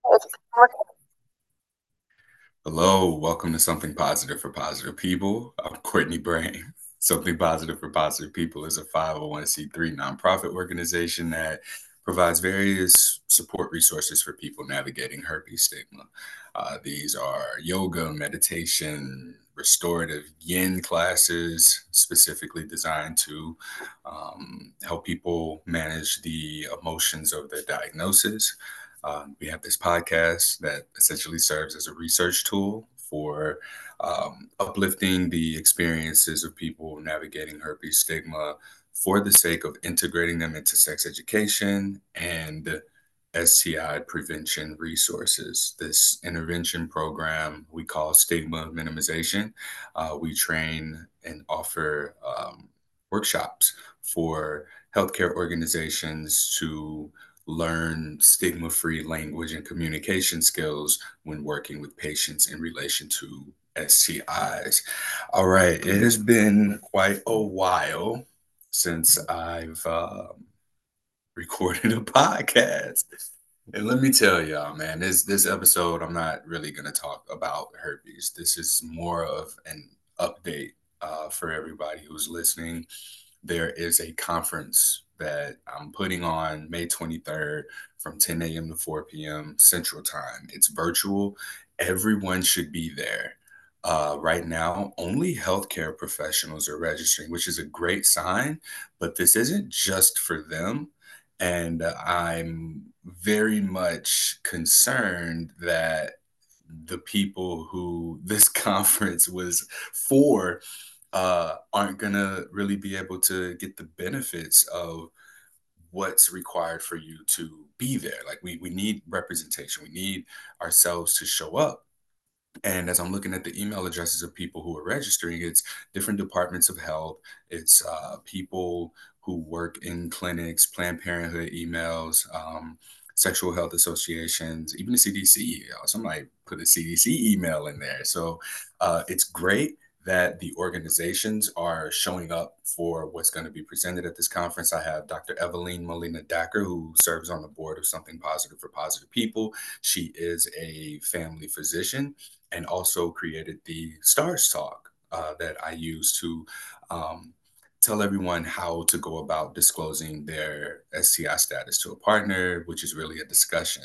Hello, welcome to Something Positive for Positive People. I'm Courtney Brain. Something Positive for Positive People is a 501c3 nonprofit organization that provides various support resources for people navigating herpes stigma. These are yoga, meditation, restorative yin classes, specifically designed to help people manage the emotions of their diagnosis. We have this podcast that essentially serves as a research tool for uplifting the experiences of people navigating herpes stigma for the sake of integrating them into sex education and STI prevention resources. This intervention program we call stigma minimization. We train and offer workshops for healthcare organizations to learn stigma free language and communication skills when working with patients in relation to STIs. All right, it has been quite a while since I've recorded a podcast. And let me tell y'all, man, this episode, I'm not really gonna talk about herpes. This is more of an update for everybody who's listening. There is a conference that I'm putting on May 23rd from 10 a.m. to 4 p.m. Central Time. It's virtual. Everyone should be there. Right now, only healthcare professionals are registering, which is a great sign, but this isn't just for them. And I'm very much concerned that the people who this conference was for aren't going to really be able to get the benefits of what's required for you to be there. Like we need representation. We need ourselves to show up. And as I'm looking at the email addresses of people who are registering, it's different departments of health. It's people who work in clinics, Planned Parenthood emails, sexual health associations, even the CDC. Somebody put a CDC email in there. So it's great that the organizations are showing up for what's going to be presented at this conference. I have Dr. Eveline Molina Dacker, who serves on the board of Something Positive for Positive People. She is a family physician and also created the Stars Talk that I use to um, tell everyone how to go about disclosing their STI status to a partner, which is really a discussion.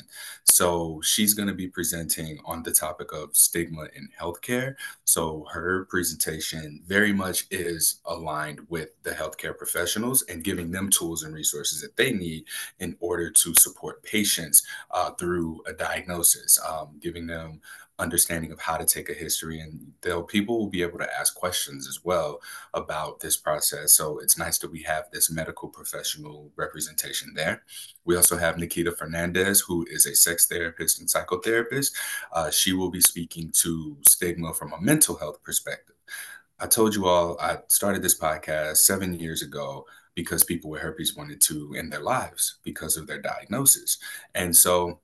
So she's going to be presenting on the topic of stigma in healthcare. So her presentation very much is aligned with the healthcare professionals and giving them tools and resources that they need in order to support patients through a diagnosis, giving them understanding of how to take a history, and they'll people will be able to ask questions as well about this process. So it's nice that we have this medical professional representation there. We also have Nikita Fernandez, who is a sex therapist and psychotherapist. She will be speaking to stigma from a mental health perspective. I told you all I started this podcast 7 years ago because people with herpes wanted to end their lives because of their diagnosis. And so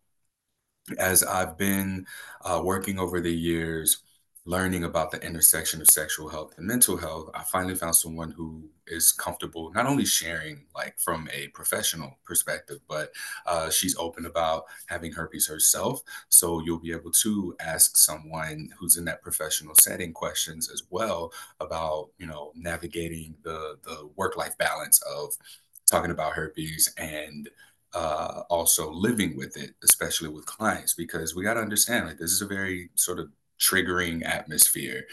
as I've been working over the years, learning about the intersection of sexual health and mental health, I finally found someone who is comfortable not only sharing like from a professional perspective, but she's open about having herpes herself. So you'll be able to ask someone who's in that professional setting questions as well about, navigating the work-life balance of talking about herpes and also living with it, especially with clients, because we got to understand like this is a very sort of triggering atmosphere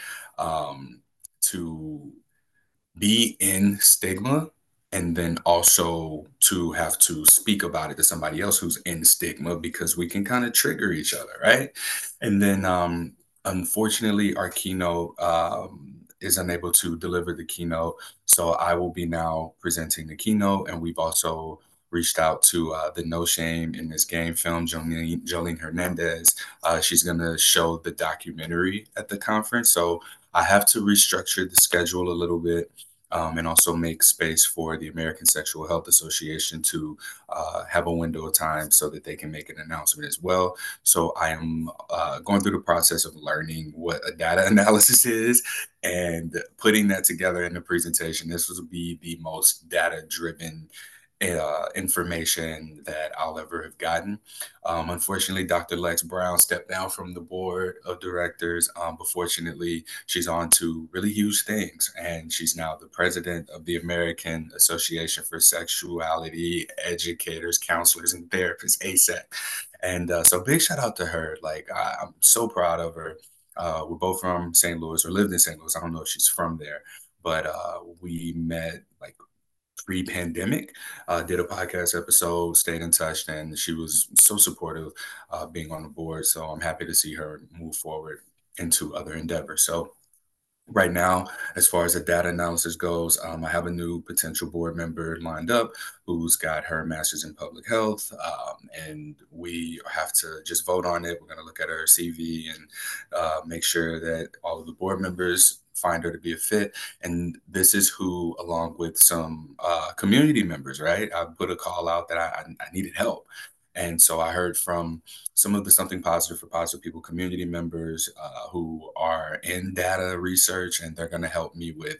to be in stigma and then also to have to speak about it to somebody else who's in stigma because we can kind of trigger each other, right? And then unfortunately our keynote is unable to deliver the keynote, so I will be now presenting the keynote. And we've also reached out to the No Shame in This Game film, Jolene Hernandez. She's going to show the documentary at the conference. So I have to restructure the schedule a little bit, and also make space for the American Sexual Health Association to have a window of time so that they can make an announcement as well. So I am going through the process of learning what a data analysis is and putting that together in the presentation. This will be the most data driven information that I'll ever have gotten. Unfortunately, Dr. Lex Brown stepped down from the board of directors. But fortunately, she's on to really huge things, and she's now the president of the American Association for Sexuality Educators, Counselors, and Therapists, ASEC. And so, big shout out to her. Like, I'm so proud of her. We're both from St. Louis, or lived in St. Louis. I don't know if she's from there, but we met like pre-pandemic, did a podcast episode, stayed in touch, and she was so supportive being on the board. So I'm happy to see her move forward into other endeavors. So right now, as far as the data analysis goes, I have a new potential board member lined up who's got her master's in public health, and we have to just vote on it. We're going to look at her CV and make sure that all of the board members find her to be a fit. And this is who, along with some community members, right? I put a call out that I needed help. And so I heard from some of the Something Positive for Positive People community members who are in data research, and they're going to help me with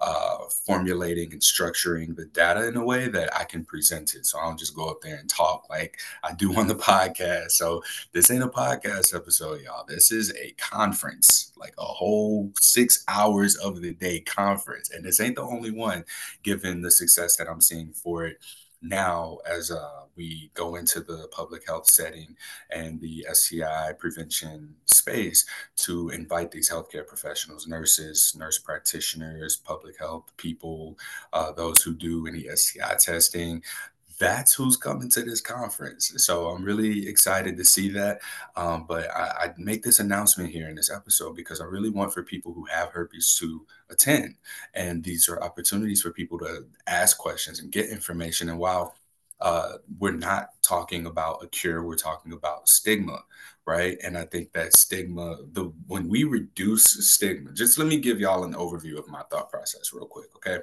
formulating and structuring the data in a way that I can present it. So I don't just go up there and talk like I do on the podcast. So this ain't a podcast episode, y'all. This is a conference, like a whole 6 hours of the day conference. And this ain't the only one, given the success that I'm seeing for it now as we go into the public health setting and the STI prevention space to invite these healthcare professionals, nurses, nurse practitioners, public health people, those who do any STI testing. That's who's coming to this conference. So I'm really excited to see that. But I make this announcement here in this episode because I really want for people who have herpes to attend. And these are opportunities for people to ask questions and get information. And while we're not talking about a cure, we're talking about stigma, right? And I think that stigma, the when we reduce stigma, just let me give y'all an overview of my thought process real quick, okay?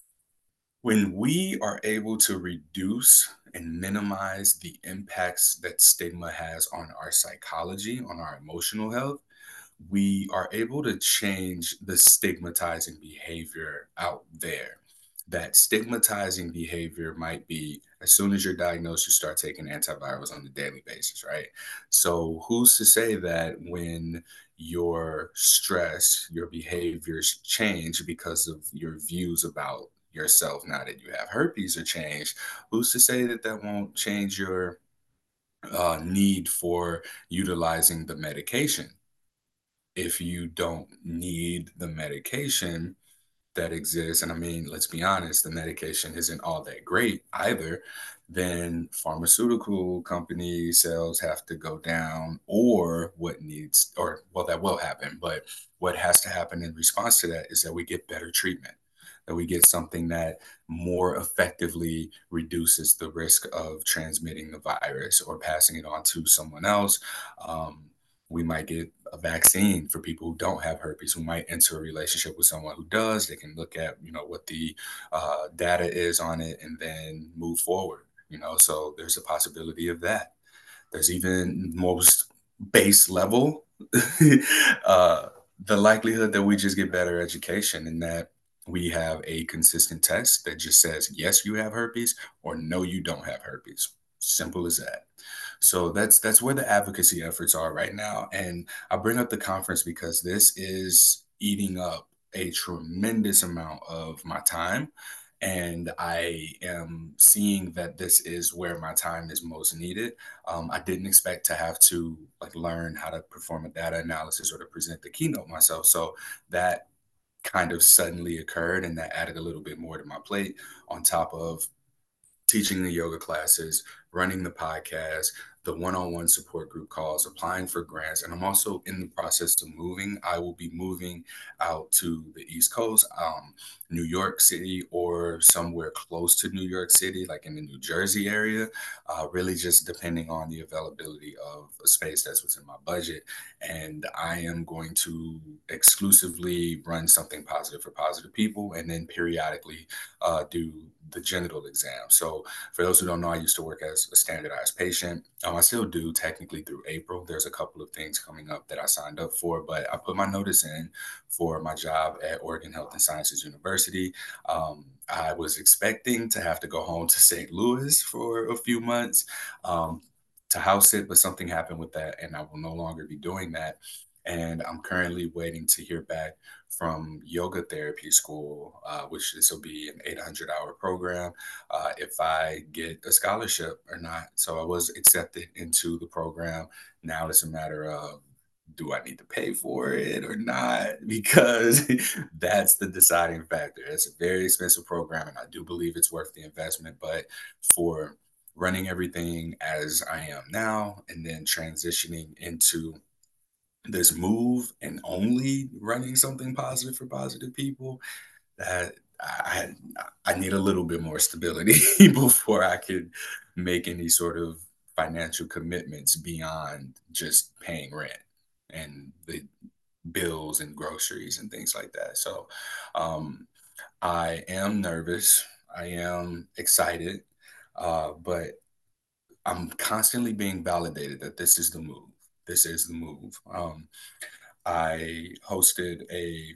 When we are able to reduce and minimize the impacts that stigma has on our psychology, on our emotional health, we are able to change the stigmatizing behavior out there. That stigmatizing behavior might be as soon as you're diagnosed, you start taking antivirals on a daily basis, right? So, who's to say that when your stress, your behaviors change because of your views about yourself now that you have herpes are changed? Who's to say that that won't change your need for utilizing the medication? If you don't need the medication that exists, and I mean, let's be honest, the medication isn't all that great either, then pharmaceutical company sales have to go down, or what needs, or well, that will happen, but what has to happen in response to that is that we get better treatment, that we get something that more effectively reduces the risk of transmitting the virus or passing it on to someone else. Um, we might get a vaccine for people who don't have herpes, who might enter a relationship with someone who does. They can look at, what the data is on it and then move forward, so there's a possibility of that. There's even most base level, uh, the likelihood that we just get better education and that we have a consistent test that just says, yes, you have herpes or no, you don't have herpes. Simple as that. So that's where the advocacy efforts are right now. And I bring up the conference because this is eating up a tremendous amount of my time. And I am seeing that this is where my time is most needed. I didn't expect to have to like learn how to perform a data analysis or to present the keynote myself. So that kind of suddenly occurred, and that added a little bit more to my plate on top of teaching the yoga classes, running the podcast, the one-on-one support group calls, applying for grants, and I'm also in the process of moving. I will be moving out to the East Coast, New York City, or somewhere close to New York City, like in the New Jersey area, really just depending on the availability of a space that's within my budget. And I am going to exclusively run Something Positive for Positive People, and then periodically do the genital exam. So for those who don't know, I used to work as a standardized patient. I still do technically through April. There's a couple of things coming up that I signed up for, but I put my notice in for my job at Oregon Health and Sciences University. university. I was expecting to have to go home to St. Louis for a few months um, to house it, but something happened with that, and I will no longer be doing that. And I'm currently waiting to hear back from yoga therapy school, which this will be an 800-hour program, if I get a scholarship or not. So I was accepted into the program. Now it's a matter of, do I need to pay for it or not? Because that's the deciding factor. It's a very expensive program, and I do believe it's worth the investment. But for running everything as I am now and then transitioning into this move and only running something positive for positive people, that I need a little bit more stability before I could make any sort of financial commitments beyond just paying rent and the bills and groceries and things like that. So um, I am nervous. I am excited, but I'm constantly being validated that this is the move. This is the move. I hosted a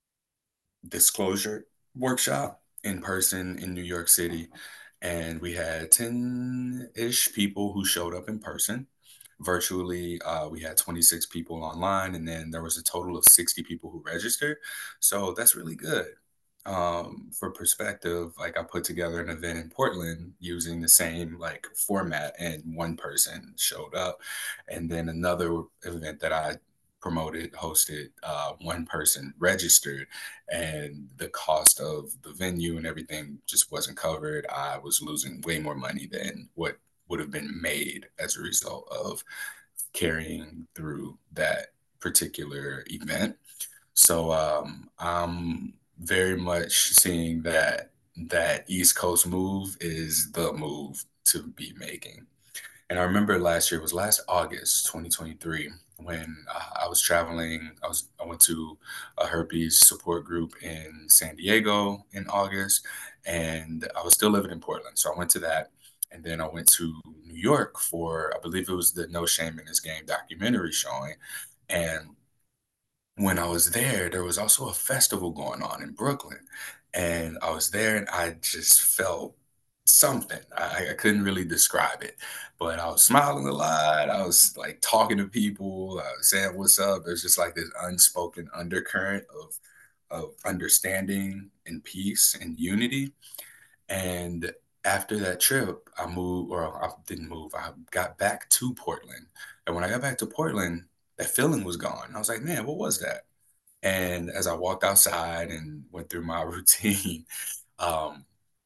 disclosure workshop in person in New York City, and we had 10-ish people who showed up in person. Virtually, we had 26 people online, and then there was a total of 60 people who registered. So that's really good. For perspective, like I put together an event in Portland using the same like format, and one person showed up, and then another event that I promoted, hosted, one person registered, and the cost of the venue and everything just wasn't covered. I was losing way more money than what would have been made as a result of carrying through that particular event. So I'm very much seeing that that East Coast move is the move to be making. And I remember last year, it was last August 2023, when I was traveling. I went to a herpes support group in San Diego in August, and I was still living in Portland. So I went to that. And then I went to New York for, I believe it was the No Shame in This Game documentary showing. And when I was there was also a festival going on in Brooklyn. And I was there and I just felt something. I couldn't really describe it, but I was smiling a lot. I was like talking to people, saying what's up. There's just like this unspoken undercurrent of understanding and peace and unity. And after that trip, I moved, or I didn't move, I got back to Portland. And when I got back to Portland, that feeling was gone. I was like, man, what was that? And as I walked outside and went through my routine, um,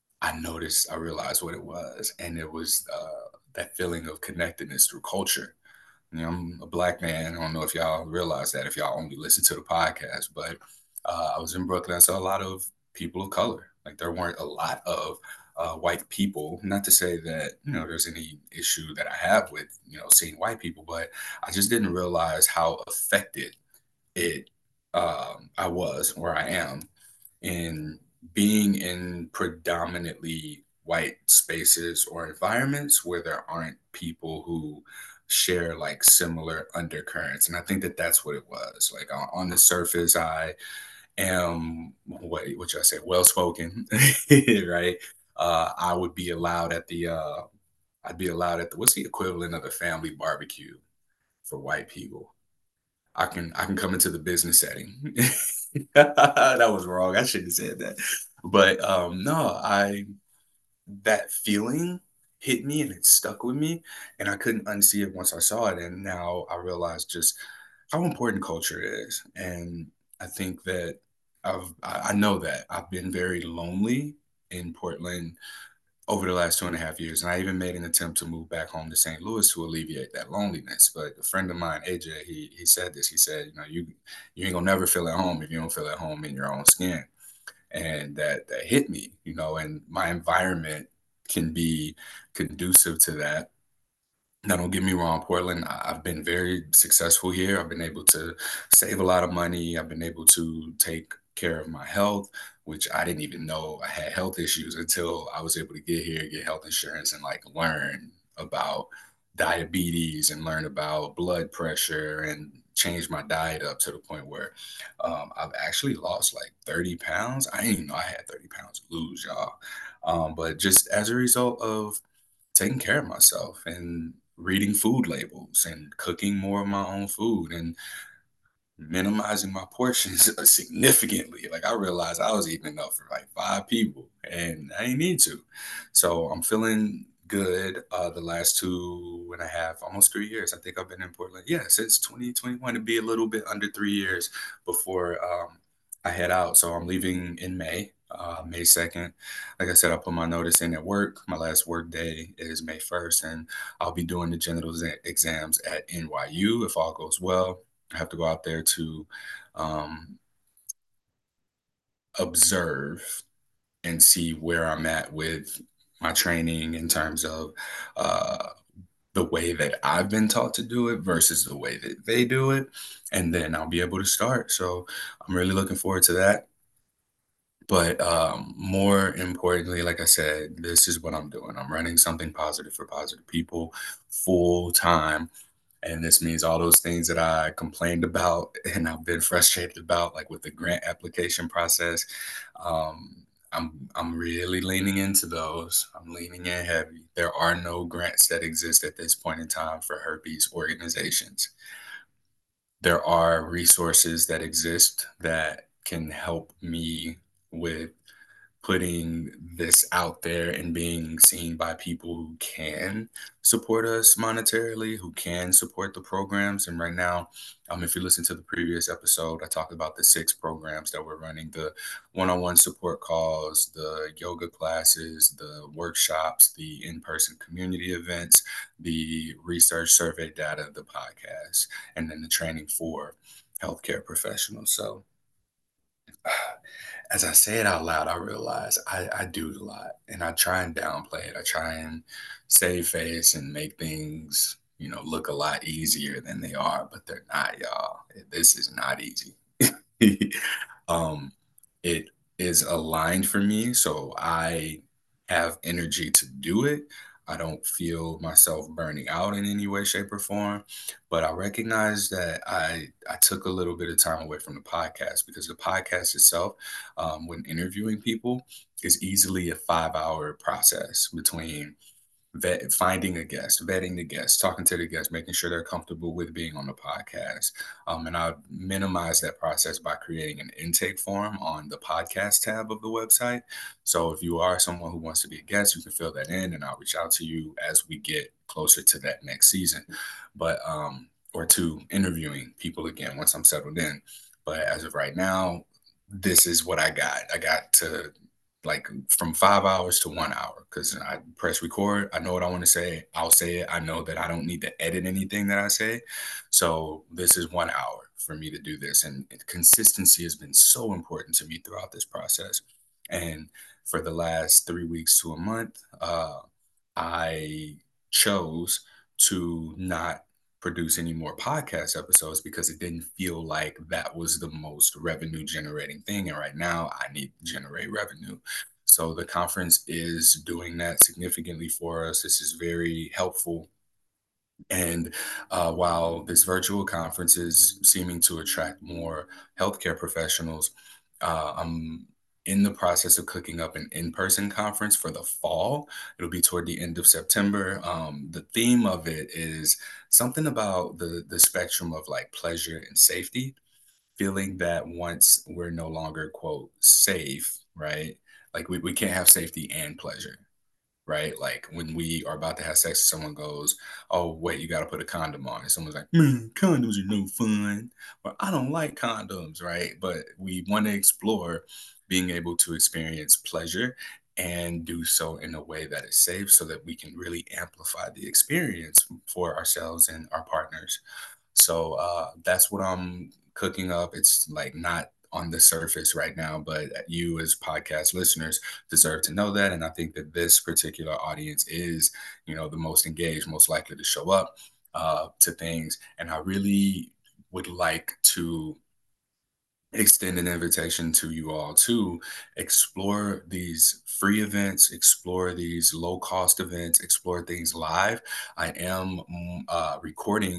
I realized what it was. And it was that feeling of connectedness through culture. You know, I'm a black man. I don't know if y'all realize that if y'all only listen to the podcast, but I was in Brooklyn. I saw a lot of people of color. Like there weren't a lot of white people. Not to say that there's any issue that I have with seeing white people, but I just didn't realize how affected it I was, where I am, in being in predominantly white spaces or environments where there aren't people who share like similar undercurrents. And I think that that's what it was. Like on the surface, I am what should I say, well spoken, right? I would be allowed at the I'd be allowed at the, what's the equivalent of the family barbecue for white people? I can come into the business setting. That was wrong. I shouldn't have said that. But no, I that feeling hit me and it stuck with me, and I couldn't unsee it once I saw it. And now I realize just how important culture is. And I think that I know that I've been very lonely in Portland over the last 2.5 years. And I even made an attempt to move back home to St. Louis to alleviate that loneliness. But a friend of mine, AJ, he said this. He said, you ain't gonna never feel at home if you don't feel at home in your own skin. And that hit me, and my environment can be conducive to that. Now, don't get me wrong, Portland, I've been very successful here. I've been able to save a lot of money. I've been able to take care of my health, which I didn't even know I had health issues until I was able to get here, get health insurance, and like learn about diabetes and learn about blood pressure and changed my diet up to the point where I've actually lost like 30 pounds. I didn't even know I had 30 pounds to lose, y'all. But just as a result of taking care of myself and reading food labels and cooking more of my own food and minimizing my portions significantly. Like I realized I was eating enough for like 5 people and I didn't need to. So I'm feeling good the last 2.5, almost 3 years. I think I've been in Portland. Yeah, since 2021 to be a little bit under 3 years before I head out. So I'm leaving in May. May 2nd. Like I said, I put my notice in at work. My last work day is May 1st, and I'll be doing the general exams at NYU if all goes well. I have to go out there to um, observe and see where I'm at with my training in terms of uh, the way that I've been taught to do it versus the way that they do it. And then I'll be able to start. So I'm really looking forward to that. But more importantly, like I said, this is what I'm doing. I'm running something positive for positive people full time. And this means all those things that I complained about and I've been frustrated about, like with the grant application process. I'm really leaning into those. I'm leaning in heavy. There are no grants that exist at this point in time for herpes organizations. There are resources that exist that can help me with putting this out there and being seen by people who can support us monetarily, who can support the programs. And right now, if you listen to the previous episode, I talked about the 6 programs that we're running: the one-on-one support calls, the yoga classes, the workshops, the in-person community events, the research survey data, the podcast, and then the training for healthcare professionals. So as I say it out loud, I realize I do a lot and I try and downplay it. I try and save face and make things, look a lot easier than they are, but they're not, y'all. This is not easy. um, it is aligned for me, so I have energy to do it. I don't feel myself burning out in any way, shape, or form. But I recognize that I took a little bit of time away from the podcast because the podcast itself, when interviewing people, is easily a 5-hour process between finding a guest, vetting the guest, talking to the guest, making sure they're comfortable with being on the podcast. And I minimize that process by creating an intake form on the podcast tab of the website. So if you are someone who wants to be a guest, you can fill that in and I'll reach out to you as we get closer to that next season. But, or to interviewing people again once I'm settled in. But as of right now, this is what I got. I got to like from 5 hours to 1 hour because I press record. I know what I want to say. I'll say it. I know that I don't need to edit anything that I say. So this is 1 hour for me to do this. And consistency has been so important to me throughout this process. And for the last 3 weeks to a month, I chose to not produce any more podcast episodes because it didn't feel like that was the most revenue generating thing. And right now I need to generate revenue. So the conference is doing that significantly for us. This is very helpful. And while this virtual conference is seeming to attract more healthcare professionals, I'm in the process of cooking up an in-person conference for the fall. It'll be toward the end of September. The theme of it is something about the spectrum of like pleasure and safety, feeling that once we're no longer quote safe, right? Like we can't have safety and pleasure, right? Like when we are about to have sex, someone goes, "Oh, wait, you got to put a condom on." And someone's like, "Man, condoms are no fun." Or I don't like condoms, right? But we want to explore being able to experience pleasure and do so in a way that is safe so that we can really amplify the experience for ourselves and our partners. So that's what I'm cooking up. It's like not on the surface right now, but you as podcast listeners deserve to know that. And I think that this particular audience is, the most engaged, most likely to show up to things. And I really would like to extend an invitation to you all to explore these free events, explore these low cost events, explore things live. I am recording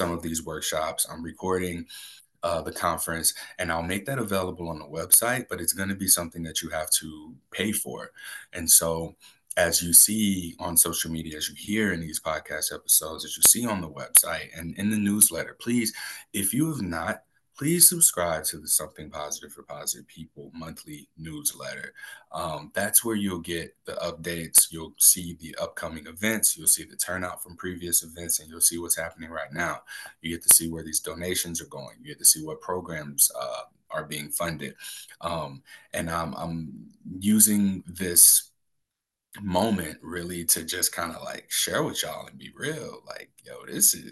some of these workshops. I'm recording the conference, and I'll make that available on the website, but it's going to be something that you have to pay for. And so, as you see on social media, as you hear in these podcast episodes, as you see on the website and in the newsletter, please, if you have not, please subscribe to the Something Positive for Positive People monthly newsletter. That's where you'll get the updates. You'll see the upcoming events. You'll see the turnout from previous events, and you'll see what's happening right now. You get to see where these donations are going. You get to see what programs are being funded. And I'm using this moment really to just kind of like share with y'all and be real. Like, yo,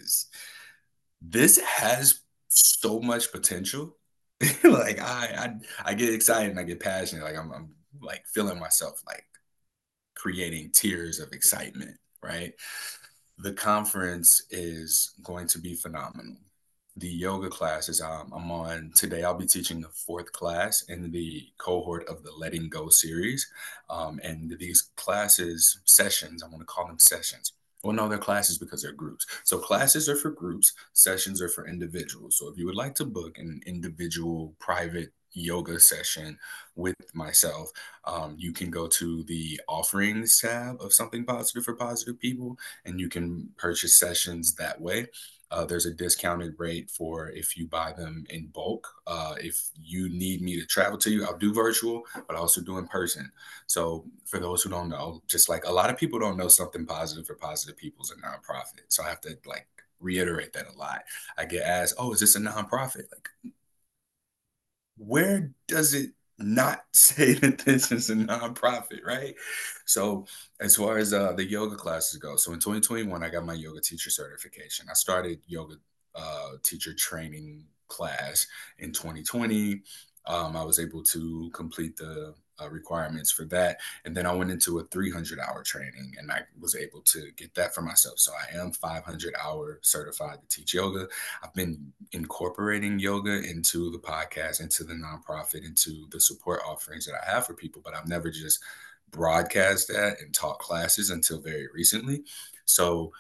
this has so much potential. Like I get excited and I get passionate. Like I'm like feeling myself like creating tears of excitement, right? The conference is going to be phenomenal. The yoga classes I'm on today, I'll be teaching the fourth class in the cohort of the Letting Go series. And these classes, sessions, I want to call them sessions. Well, no, they're classes because they're groups. So classes are for groups, sessions are for individuals. So if you would like to book an individual private yoga session with myself, you can go to the offerings tab of Something Positive for Positive People, and you can purchase sessions that way. There's a discounted rate for if you buy them in bulk. If you need me to travel to you, I'll do virtual, but I also do in person. So for those who don't know, just like a lot of people don't know, Something Positive for Positive People is a nonprofit. So I have to like reiterate that a lot. I get asked, "Oh, is this a nonprofit?" Like, where does it not say that this is a nonprofit, right? So, as far as the yoga classes go, so in 2021, I got my yoga teacher certification. I started yoga teacher training class in 2020. I was able to complete the requirements for that. And then I went into a 300-hour training and I was able to get that for myself. So I am 500-hour certified to teach yoga. I've been incorporating yoga into the podcast, into the nonprofit, into the support offerings that I have for people, but I've never just broadcast that and taught classes until very recently. So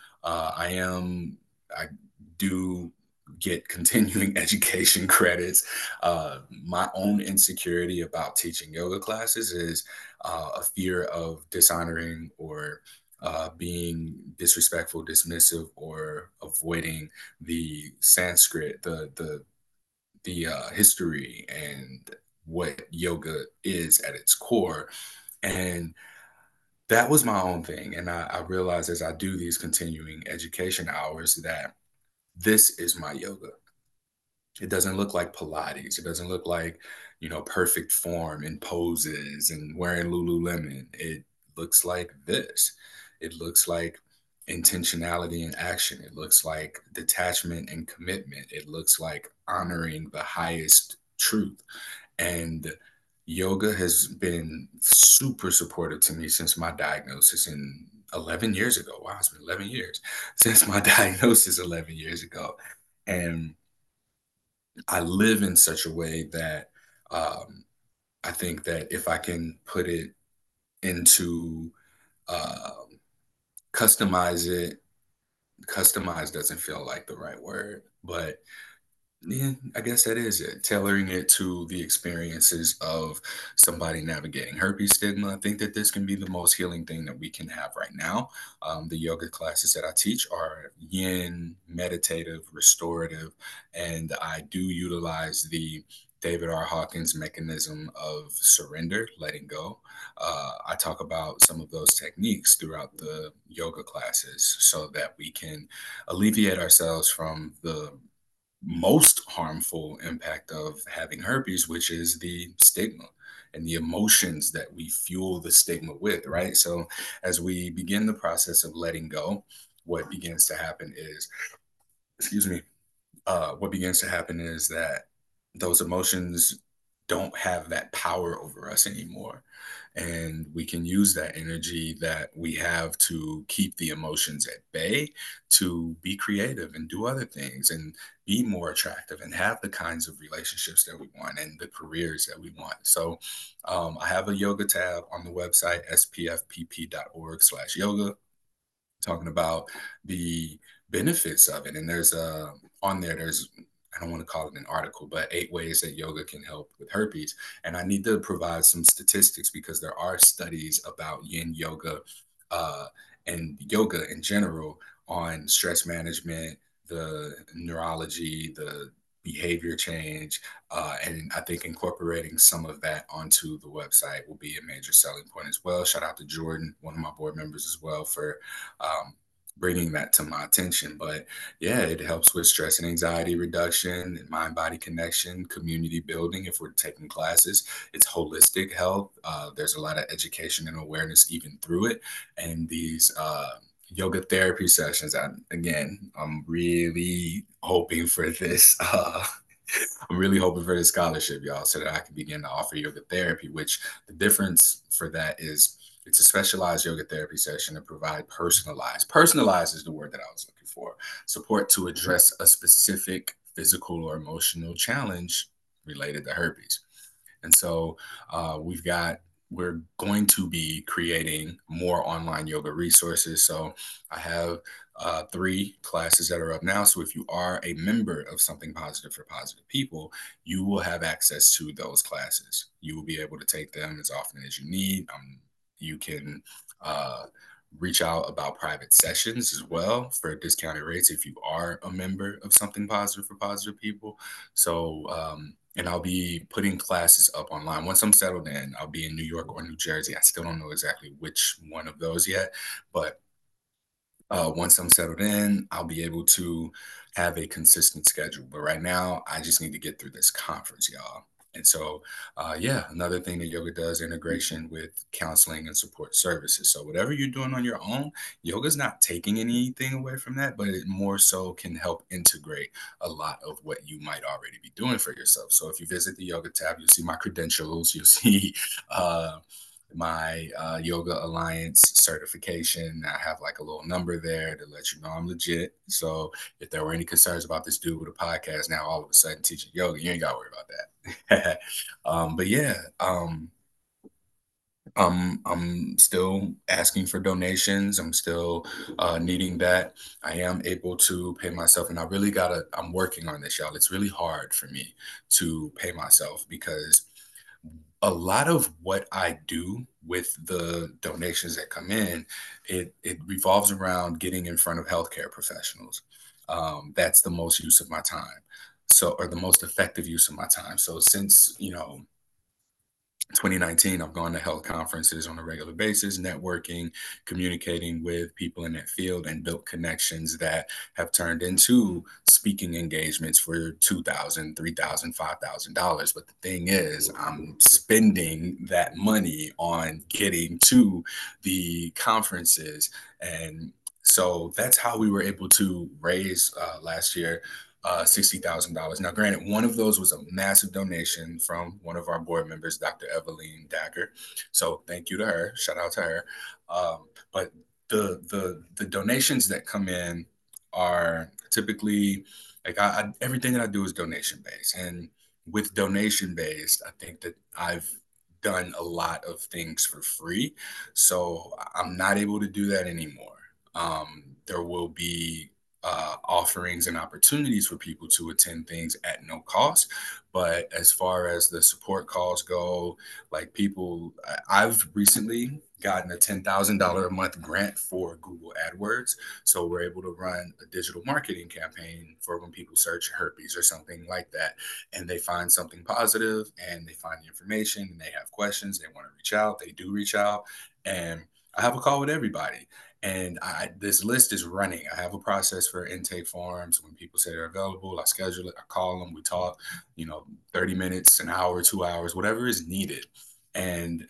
I do get continuing education credits. My own insecurity about teaching yoga classes is a fear of dishonoring or being disrespectful, dismissive, or avoiding the Sanskrit, the history and what yoga is at its core. And that was my own thing. And I realized as I do these continuing education hours that this is my yoga. It doesn't look like Pilates. It doesn't look like, perfect form and poses and wearing Lululemon. It looks like this. It looks like intentionality and action. It looks like detachment and commitment. It looks like honoring the highest truth. And yoga has been super supportive to me since my diagnosis in 11 years ago. Wow, it's been 11 years since my diagnosis 11 years ago. And I live in such a way that I think that if I can put it into um customize it, customize doesn't feel like the right word, but yeah, I guess that is it. Tailoring it to the experiences of somebody navigating herpes stigma. I think that this can be the most healing thing that we can have right now. The yoga classes that I teach are yin, meditative, restorative, and I do utilize the David R. Hawkins mechanism of surrender, letting go. I talk about some of those techniques throughout the yoga classes so that we can alleviate ourselves from the most harmful impact of having herpes, which is the stigma and the emotions that we fuel the stigma with, right? So, as we begin the process of letting go, what begins to happen is, excuse me, what begins to happen is that those emotions don't have that power over us anymore. And we can use that energy that we have to keep the emotions at bay, to be creative and do other things and be more attractive and have the kinds of relationships that we want and the careers that we want. So I have a yoga tab on the website, spfpp.org/yoga, talking about the benefits of it. And there's on there, there's, I don't want to call it an article, but 8 ways that yoga can help with herpes. And I need to provide some statistics because there are studies about yin yoga uh, and yoga in general on stress management, the neurology, the behavior change. And I think incorporating some of that onto the website will be a major selling point as well. Shout out to Jordan, one of my board members as well, for um, bringing that to my attention. But yeah, it helps with stress and anxiety reduction, mind body connection, community building. If we're taking classes, it's holistic health. There's a lot of education and awareness even through it. And these yoga therapy sessions, I'm really hoping for this. I'm really hoping for this scholarship, y'all, so that I can begin to offer yoga therapy, which the difference for that is it's a specialized yoga therapy session to provide personalized is the word that I was looking for, support to address a specific physical or emotional challenge related to herpes. And so we've got, we're going to be creating more online yoga resources. So I have 3 classes that are up now. So if you are a member of Something Positive for Positive People, you will have access to those classes. You will be able to take them as often as you need. You can uh, reach out about private sessions as well for discounted rates if you are a member of Something Positive for Positive People. So, and I'll be putting classes up online. Once I'm settled in, I'll be in New York or New Jersey. I still don't know exactly which one of those yet, but once I'm settled in, I'll be able to have a consistent schedule. But right now, I just need to get through this conference, y'all. And so, yeah, another thing that yoga does integration with counseling and support services. So, whatever you're doing on your own, yoga's not taking anything away from that, but it more so can help integrate a lot of what you might already be doing for yourself. So, if you visit the yoga tab, you'll see my credentials, you'll see uh, my Yoga Alliance certification. I have like a little number there to let you know I'm legit. So if there were any concerns about this dude with a podcast now all of a sudden teaching yoga, you ain't got to worry about that. But yeah, I'm still asking for donations. I'm still needing that. I am able to pay myself, and I really gotta. I'm working on this, y'all. It's really hard for me to pay myself because a lot of what I do with the donations that come in, it revolves around getting in front of healthcare professionals. That's the most use of my time. So, or the most effective use of my time. So, since 2019, I've gone to health conferences on a regular basis, networking, communicating with people in that field, and built connections that have turned into speaking engagements for $2,000, $3,000, $5,000. But the thing is, I'm spending that money on getting to the conferences. And so that's how we were able to raise last year $60,000. Now, granted, one of those was a massive donation from one of our board members, Dr. Eveline Dagger. So thank you to her. Shout out to her. But the donations that come in are typically like everything that I do is donation based, and with donation based, I think that I've done a lot of things for free, so I'm not able to do that anymore. There will be offerings and opportunities for people to attend things at no cost. But as far as the support calls go, like people, I've recently gotten a $10,000 a month grant for Google AdWords. So we're able to run a digital marketing campaign for when people search herpes or something like that. And they find something positive and they find the information and they have questions, they want to reach out, they do reach out. And I have a call with everybody. And this list is running. I have a process for intake forms. When people say they're available, I schedule it, I call them, we talk, 30 minutes, an hour, 2 hours, whatever is needed. And,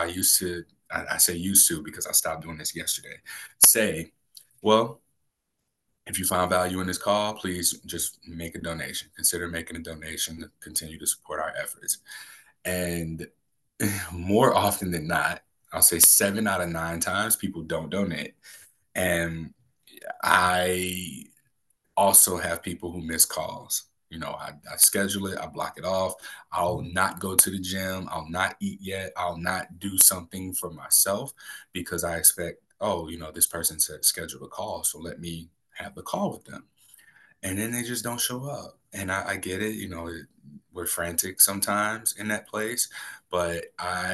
I say used to because I stopped doing this yesterday, say, well, if you find value in this call, please just make a donation. Consider making a donation to continue to support our efforts. And more often than not, I'll say 7 out of 9 times people don't donate. And I also have people who miss calls. I schedule it, I block it off. I'll not go to the gym. I'll not eat yet. I'll not do something for myself because I expect, oh, this person said schedule a call. So let me have the call with them. And then they just don't show up. And I get it, we're frantic sometimes in that place, but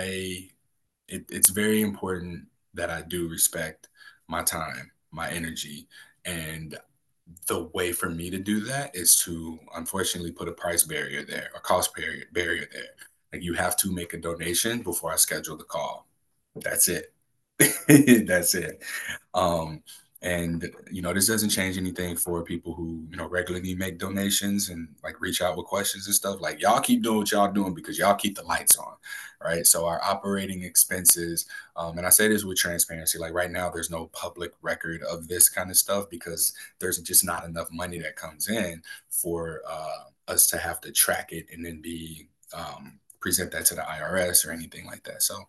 it's very important that I do respect my time, my energy, and the way for me to do that is to unfortunately put a price barrier there, a cost barrier there. Like you have to make a donation before I schedule the call. That's it. That's it. Um, and this doesn't change anything for people who regularly make donations and like reach out with questions and stuff. Like y'all keep doing what y'all doing because y'all keep the lights on, right? So our operating expenses, and I say this with transparency. Like right now, there's no public record of this kind of stuff because there's just not enough money that comes in for us to have to track it and then be present that to the IRS or anything like that. So.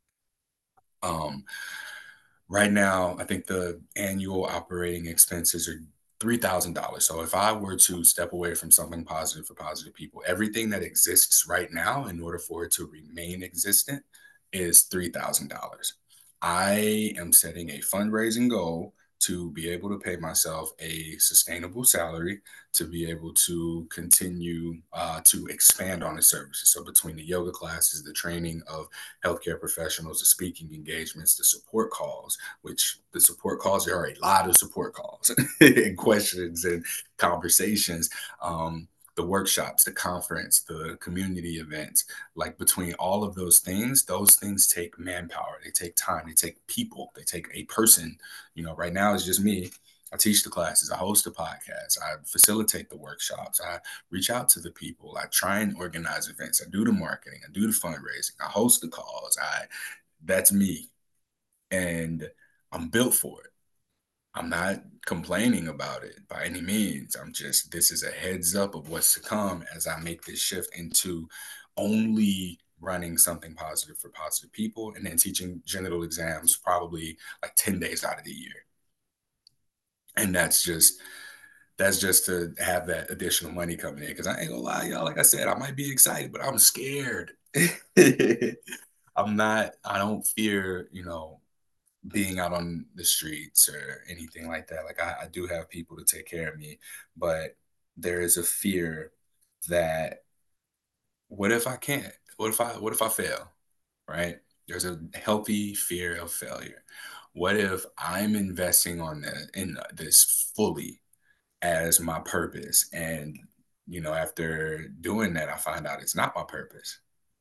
Um, Right now, I think the annual operating expenses are $3,000. So if I were to step away from something positive for positive people, everything that exists right now, in order for it to remain existent, is $3,000. I am setting a fundraising goal to be able to pay myself a sustainable salary to be able to continue to expand on the services. So between the yoga classes, the training of healthcare professionals, the speaking engagements, the support calls, which the support calls, there are a lot of support calls and questions and conversations. The workshops, the conference, the community events, like between all of those things take manpower, they take time, they take people, they take a person. Right now it's just me. I teach the classes, I host the podcast, I facilitate the workshops, I reach out to the people, I try and organize events, I do the marketing, I do the fundraising, I host the calls. That's me. And I'm built for it. I'm not complaining about it by any means. This is a heads up of what's to come as I make this shift into only running something positive for positive people and then teaching genital exams probably like 10 days out of the year. And that's just to have that additional money coming in. Cause I ain't gonna lie, y'all, like I said, I might be excited, but I'm scared. I don't fear, being out on the streets or anything like that. Like I do have people to take care of me, but there is a fear that what if I can't? What if I fail? Right? There's a healthy fear of failure. What if I'm investing in this fully as my purpose and after doing that I find out it's not my purpose.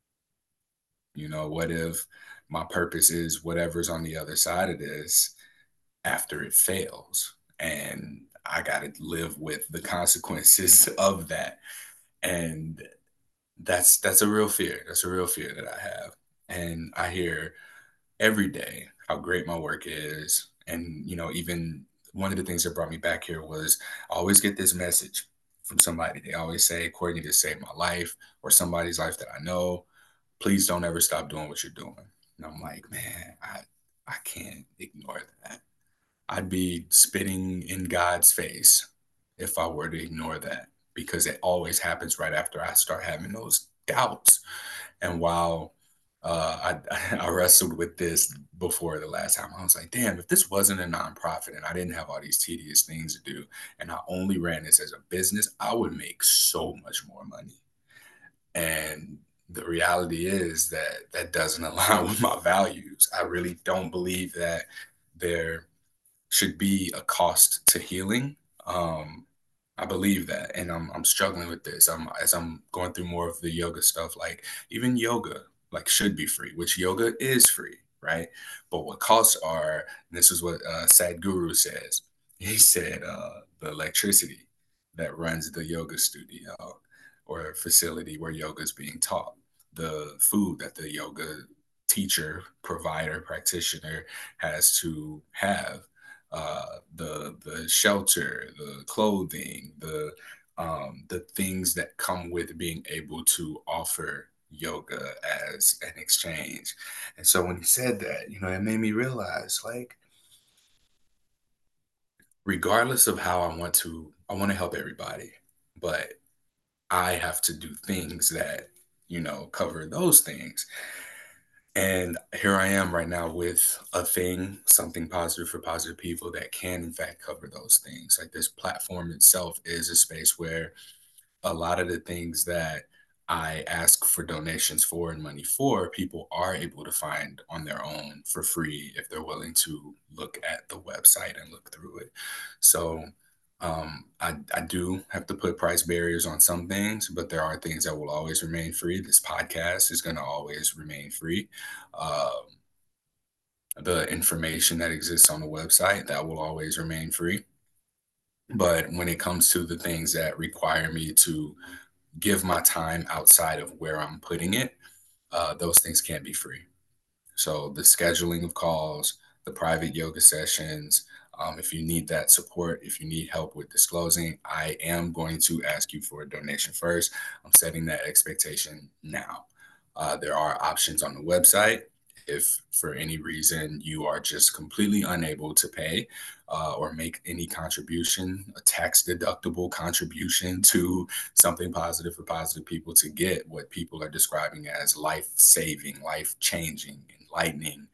What if my purpose is whatever's on the other side of this after it fails and I got to live with the consequences of that. And that's a real fear. That's a real fear that I have. And I hear every day how great my work is. And even one of the things that brought me back here was I always get this message from somebody. They always say, Courtney, this saved my life or somebody's life that I know. Please don't ever stop doing what you're doing. And I'm like, man, I can't ignore that. I'd be spitting in God's face if I were to ignore that because it always happens right after I start having those doubts. And while I wrestled with this before the last time, I was like, damn, if this wasn't a nonprofit and I didn't have all these tedious things to do and I only ran this as a business, I would make so much more money. And the reality is that that doesn't align with my values. I really don't believe that there should be a cost to healing. Um, I believe that, and I'm struggling with this. As I'm going through more of the yoga stuff, like even yoga, like should be free, which yoga is free, right? But what costs are, and this is what Sadhguru says. He said the electricity that runs the yoga studio or facility where yoga is being taught, the food that the yoga teacher, provider, practitioner has to have, the shelter, the clothing, the things that come with being able to offer yoga as an exchange. And so when he said that, it made me realize, like, regardless of how I want to help everybody, but I have to do things that cover those things. And here I am right now with a thing, something positive for positive people that can, in fact, cover those things. Like this platform itself is a space where a lot of the things that I ask for donations for and money for, people are able to find on their own for free if they're willing to look at the website and look through it. So I do have to put price barriers on some things, but there are things that will always remain free. This podcast is going to always remain free. Um, the information that exists on the website that will always remain free. But when it comes to the things that require me to give my time outside of where I'm putting it, those things can't be free. So the scheduling of calls, the private yoga sessions, if you need that support, if you need help with disclosing, I am going to ask you for a donation first. I'm setting that expectation now. There are options on the website. If for any reason you are just completely unable to pay or make any contribution, a tax deductible contribution to something positive for positive people to get what people are describing as life saving, life changing, enlightening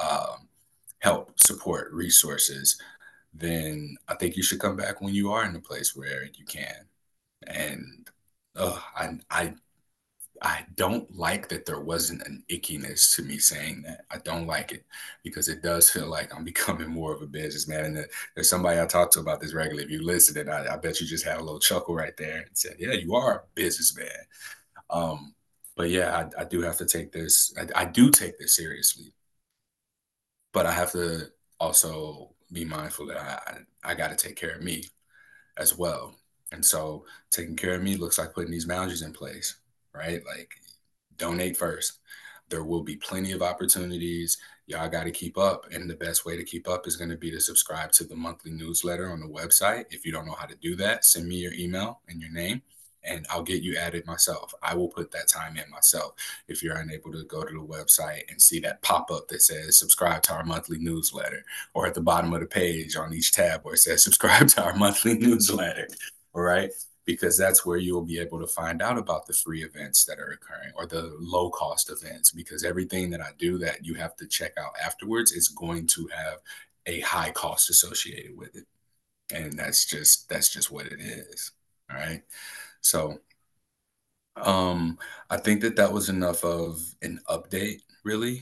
help, support, resources, then I think you should come back when you are in a place where you can. And uh, I, I I don't like that there wasn't an ickiness to me saying that. I don't like it because it does feel like I'm becoming more of a businessman. And there's somebody I talk to about this regularly. If you listened, and I bet you just had a little chuckle right there and said, "Yeah, you are a businessman." Um, but yeah, I do have to take this. I do take this seriously, but I have to also be mindful that I got to take care of me as well. And so taking care of me looks like putting these boundaries in place, right? Like donate first. There will be plenty of opportunities. Y'all got to keep up. And the best way to keep up is going to be to subscribe to the monthly newsletter on the website. If you don't know how to do that, send me your email and your name, and I'll get you added myself. I will put that time in myself. If you're unable to go to the website and see that pop up that says subscribe to our monthly newsletter, or at the bottom of the page on each tab where it says subscribe to our monthly newsletter, all right? Because that's where you'll be able to find out about the free events that are occurring or the low cost events. Because everything that I do that you have to check out afterwards is going to have a high cost associated with it. And that's just what it is. All right. So I think that that was enough of an update, really.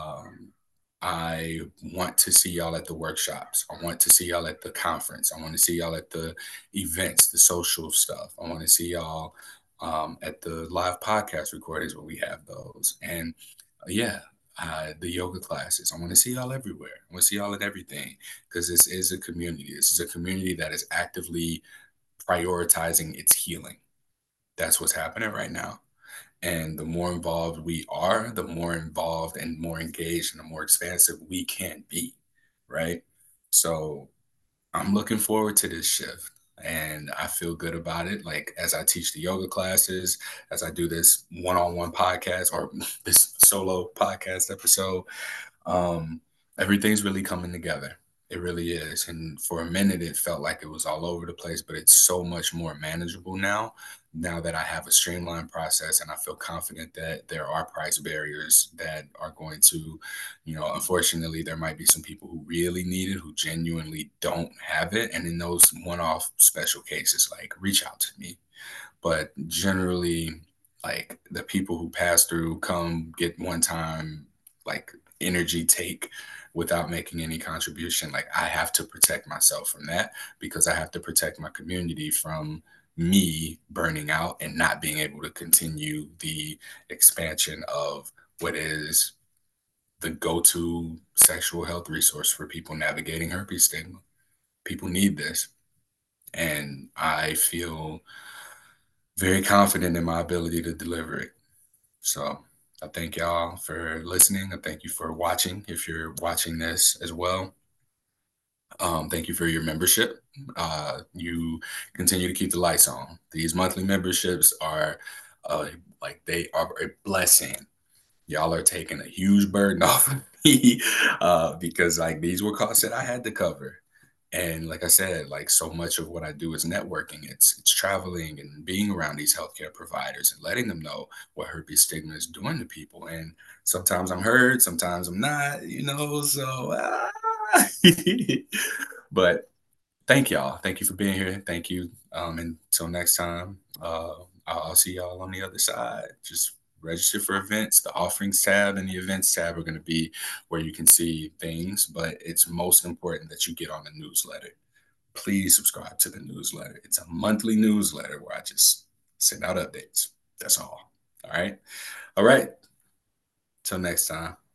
I want to see y'all at the workshops. I want to see y'all at the conference. I want to see y'all at the events, the social stuff. I want to see y'all at the live podcast recordings when we have those. And yeah, the yoga classes. I want to see y'all everywhere. I want to see y'all at everything because this is a community. This is a community that is actively prioritizing its healing. That's what's happening right now. And the more involved we are, the more involved and more engaged and the more expansive we can be. Right. So I'm looking forward to this shift and I feel good about it. Like as I teach the yoga classes, as I do this one on one podcast or this solo podcast episode, um, everything's really coming together. It really is. And for a minute, it felt like it was all over the place, but it's so much more manageable now. Now that I have a streamlined process and I feel confident that there are price barriers that are going to, unfortunately, there might be some people who really need it, who genuinely don't have it. And in those one off special cases, like reach out to me. But generally, like the people who pass through come get one time, like energy take without making any contribution. Like I have to protect myself from that because I have to protect my community from me burning out and not being able to continue the expansion of what is the go-to sexual health resource for people navigating herpes stigma. People need this. And I feel very confident in my ability to deliver it. So I thank y'all for listening. I thank you for watching. If you're watching this as well, thank you for your membership. You continue to keep the lights on. These monthly memberships are like they are a blessing. Y'all are taking a huge burden off of me because like these were costs that I had to cover. And like I said, like so much of what I do is networking. It's traveling and being around these healthcare providers and letting them know what herpes stigma is doing to people. And sometimes I'm heard, sometimes I'm not, so but thank y'all. Thank you for being here. Thank you. Until next time, I'll see y'all on the other side. Just register for events. The offerings tab and the events tab are going to be where you can see things, but it's most important that you get on the newsletter. Please subscribe to the newsletter. It's a monthly newsletter where I just send out updates. That's all. All right. All right. Till next time.